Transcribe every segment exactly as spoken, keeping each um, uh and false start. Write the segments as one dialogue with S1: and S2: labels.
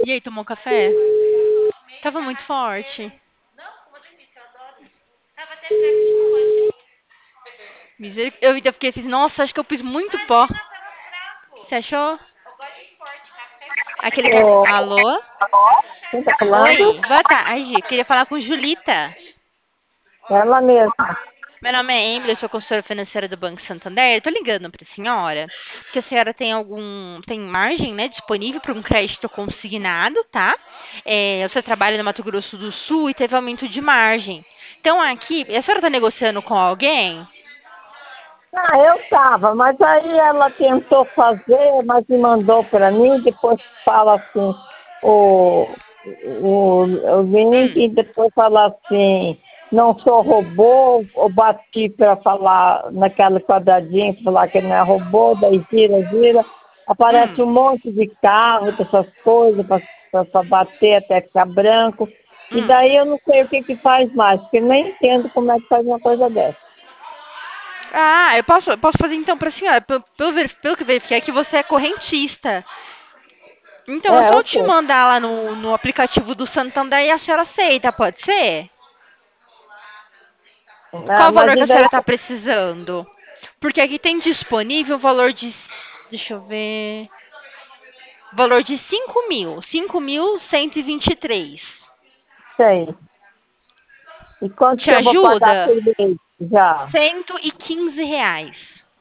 S1: E aí, tomou café? Tava muito forte. Miser... Eu ainda fiquei assim, nossa, acho que eu pus muito pó. Você achou? Aquele café.
S2: Ô,
S1: Alô?
S2: quem tá falando?
S1: Oi, boa tarde. Queria falar com Julita.
S2: Ela mesma.
S1: Meu nome é Emily, eu sou consultora financeira do Banco Santander. Tô ligando pra senhora, porque a senhora tem algum, tem margem, né, disponível para um crédito consignado, tá? É, você trabalha no Mato Grosso do Sul e teve aumento de margem. Então aqui, a senhora tá negociando com alguém?
S2: Ah, eu tava, mas aí ela tentou fazer, mas me mandou para mim, depois fala assim, o, o, o link,
S1: Hum,
S2: e depois fala assim, não sou robô, ou bati para falar naquela quadradinha, pra falar que não é robô, daí gira, gira, aparece
S1: hum,
S2: um monte de carro, dessas coisas, para bater até ficar branco, e
S1: hum.
S2: daí eu não sei o que que faz mais, porque eu nem entendo como é que faz uma coisa dessa.
S1: Ah, eu posso, eu posso fazer então pra senhora, pelo, pelo, ver- pelo que verifiquei que você é correntista. Então, é
S2: É,
S1: só eu
S2: eu
S1: te
S2: sei.
S1: mandar lá no, no aplicativo do Santander e a senhora aceita, pode ser?
S2: Ah,
S1: Qual o
S2: mas
S1: valor que
S2: e
S1: a
S2: daí?
S1: senhora está precisando? Porque aqui tem disponível o valor de. Deixa eu ver. Valor de cinco mil. cinco mil cento e vinte e três.
S2: Sei. E quanto
S1: Te
S2: que eu vou pagar por
S1: ajuda?
S2: mês já?
S1: Cento e quinze reais.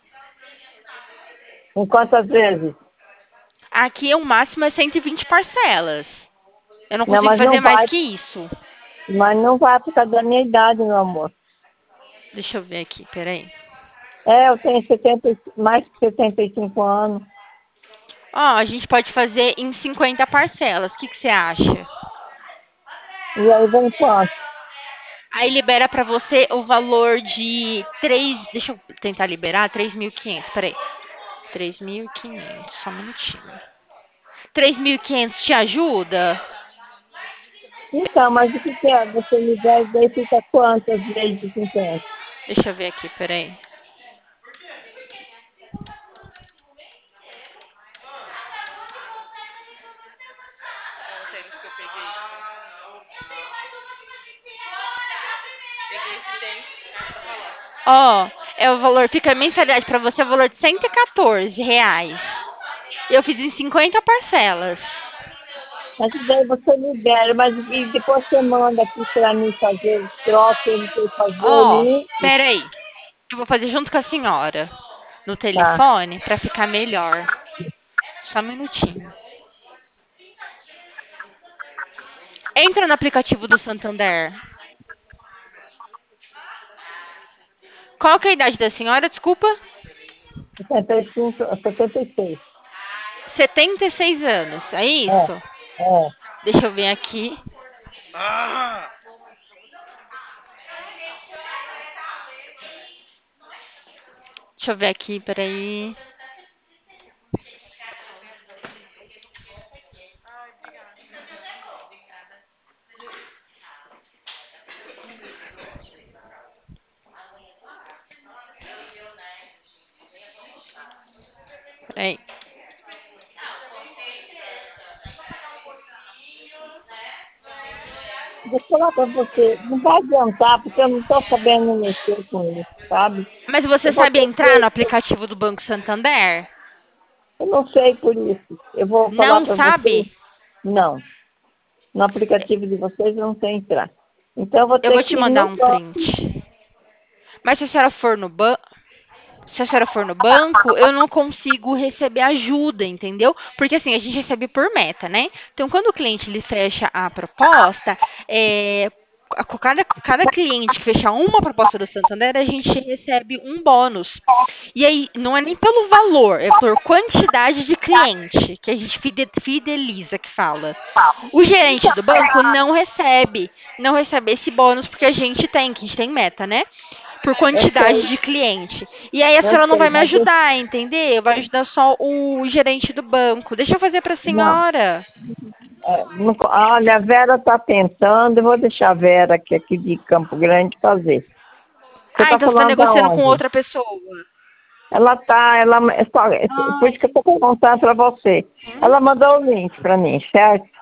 S2: Em quantas vezes?
S1: Aqui é o máximo é cento e vinte parcelas. Eu não
S2: Não,
S1: consigo
S2: mas não
S1: fazer mais
S2: vai,
S1: que isso.
S2: mas não vai por causa da minha idade, meu amor.
S1: Deixa eu ver aqui, peraí.
S2: É, eu tenho setenta, e- mais de setenta e cinco anos.
S1: Ó, a gente pode fazer em cinquenta parcelas. O que, que você acha?
S2: E aí vem quanto?
S1: Aí libera pra você o valor de três. Deixa eu tentar liberar. Três mil e quinhentos. Peraí. Três mil e quinhentos. Só um minutinho. Três mil e quinhentos te ajuda?
S2: Então, mas o que que é? Você me dez, daí fica quantas vezes de cinquenta?
S1: Deixa eu ver aqui, peraí. Ó, é o valor, fica a mensalidade pra você, é o valor de cento e quatorze reais. Eu fiz em cinquenta parcelas.
S2: Mas daí você libera, mas e depois você manda aqui para mim fazer o troço, eu não sei fazer o
S1: Ó,
S2: link.
S1: peraí. Eu vou fazer junto com a senhora no
S2: Tá.
S1: telefone pra ficar melhor. Só um minutinho. Entra no aplicativo do Santander. Qual que é a idade da senhora? Desculpa.
S2: setenta e cinco, setenta e seis.
S1: Setenta e seis anos. É
S2: É,
S1: isso?
S2: é.
S1: Deixa eu ver aqui. Deixa eu ver aqui, peraí. Peraí.
S2: Vou falar para você, não vai adiantar, porque eu não estou sabendo mexer com isso, sabe?
S1: Mas
S2: Eu
S1: você
S2: vou
S1: sabe
S2: ter
S1: entrar no
S2: que,
S1: aplicativo do Banco Santander?
S2: eu não sei por isso. Eu vou falar
S1: Não
S2: para você,
S1: sabe?
S2: não. No aplicativo de vocês eu não sei entrar. Então eu vou
S1: Eu
S2: ter
S1: vou
S2: que
S1: te
S2: ir
S1: mandar
S2: no
S1: um
S2: banco.
S1: print. Mas se a senhora for no banco, se a senhora for no banco, eu não consigo receber ajuda, entendeu? Porque assim, a gente recebe por meta, né? Então, quando o cliente ele fecha a proposta, é, a- cada, cada cliente que fechar uma proposta do Santander, a gente recebe um bônus. E aí, não é nem pelo valor, é por quantidade de cliente que a gente fide- fideliza, que fala. O gerente do banco não recebe, não recebe esse bônus porque a gente tem, que a gente tem meta, né? Por
S2: Eu
S1: quantidade
S2: sei,
S1: de cliente. E aí a
S2: eu
S1: senhora não
S2: sei,
S1: vai me
S2: mas eu,
S1: ajudar, entender? Vai ajudar só o gerente do banco. Deixa eu fazer pra
S2: não.
S1: senhora.
S2: É, não- olha, a Vera está tentando, eu vou deixar a Vera aqui, aqui de Campo Grande fazer. Você
S1: Ah,
S2: está
S1: então você tá
S2: falando
S1: negociando com
S2: aonde?
S1: outra pessoa.
S2: Ela tá, ela, é só- é por
S1: Ah,
S2: isso que eu estou perguntando para você.
S1: sim.
S2: Ela mandou o link para mim, certo?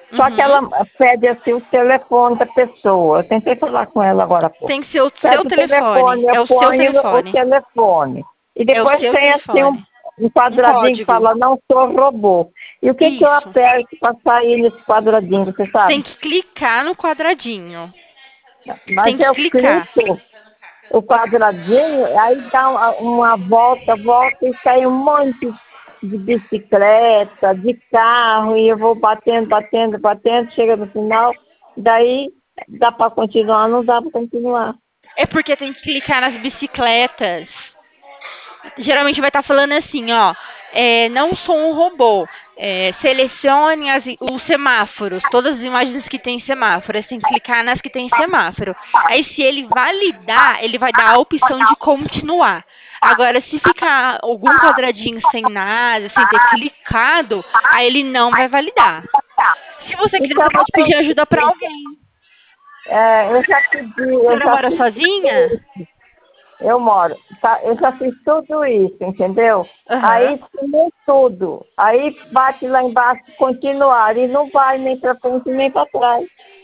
S2: Só que
S1: Uhum.
S2: ela pede assim o telefone da pessoa. Eu tentei falar com ela agora há pouco.
S1: Tem que ser o
S2: Pede
S1: seu
S2: o
S1: telefone.
S2: telefone, eu
S1: É o seu
S2: ponho o
S1: telefone.
S2: telefone. E
S1: É o
S2: depois
S1: seu
S2: tem assim um,
S1: telefone.
S2: um
S1: Um
S2: quadradinho que
S1: código.
S2: fala não sou robô. E o que, que eu
S1: Isso.
S2: aperto para sair nesse quadradinho, você
S1: Tem
S2: sabe?
S1: que clicar no quadradinho. Tem
S2: Mas
S1: que
S2: eu
S1: clicar.
S2: clico o quadradinho, aí dá uma, uma volta, volta e sai um monte de bicicleta, de carro, e eu vou batendo, batendo, batendo, chega no final, daí dá para continuar, não dá para continuar.
S1: É porque tem que clicar nas bicicletas. Geralmente vai estar falando assim, ó. É, não sou um robô. É, selecione as, os semáforos, todas as imagens que tem semáforo. Você tem que clicar nas que tem semáforo. Aí, se ele validar, ele vai dar a opção de continuar. Agora, se ficar algum quadradinho sem nada, sem ter clicado, aí ele não vai validar. Se você quiser,
S2: Então,
S1: você pode pedir ajuda para alguém.
S2: é, eu já pedi,
S1: A
S2: eu
S1: senhora
S2: já
S1: mora
S2: fiz
S1: sozinha?
S2: Eu moro, tá? Eu já fiz tudo isso, entendeu?
S1: Aham.
S2: Aí sumiu tudo. Aí bate lá embaixo, continuar, e não vai nem para frente nem para trás.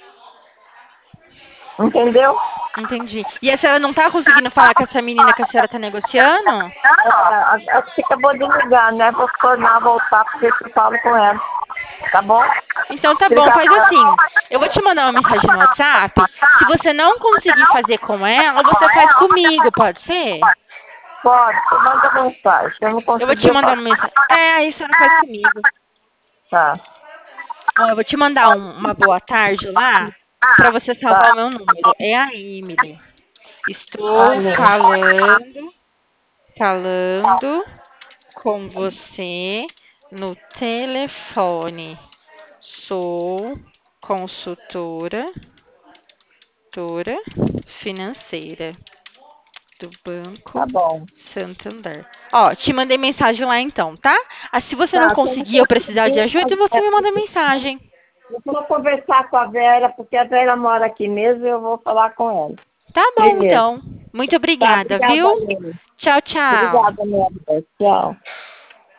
S2: Entendeu?
S1: Entendi. E a senhora não tá conseguindo falar com essa menina que a senhora tá negociando?
S2: Ah, acho que acabou de ligar, né? Vou tornar a voltar porque eu falo com ela. Tá bom?
S1: Então tá bom,
S2: Obrigada.
S1: faz assim. Eu vou te mandar uma mensagem no WhatsApp. Se você não conseguir fazer com ela, você faz comigo, pode ser?
S2: Pode, manda mensagem. Se eu não
S1: Eu vou te
S2: conseguir, eu
S1: mandar
S2: faço.
S1: uma mensagem. É, aí a senhora faz comigo.
S2: Tá.
S1: Ó, eu vou te mandar um- uma boa tarde lá pra você salvar o
S2: Tá.
S1: meu número. É a Emily. Estou
S2: Amém.
S1: falando, falando com você no telefone. Sou consultora consultora financeira do
S2: Tá
S1: Banco
S2: bom.
S1: Santander. Ó, te mandei mensagem lá então, tá? Ah, se você não
S2: Tá, se eu não
S1: conseguir ou precisar de
S2: conseguir,
S1: ajuda, você me manda mensagem.
S2: eu vou conversar com a Vera, porque a Vera mora aqui mesmo e eu vou falar com ela.
S1: Tá bom,
S2: Primeiro.
S1: então. Muito
S2: Tá,
S1: obrigada,
S2: obrigada,
S1: viu?
S2: Nele.
S1: Tchau, tchau.
S2: Obrigada, minha Deus. Tchau.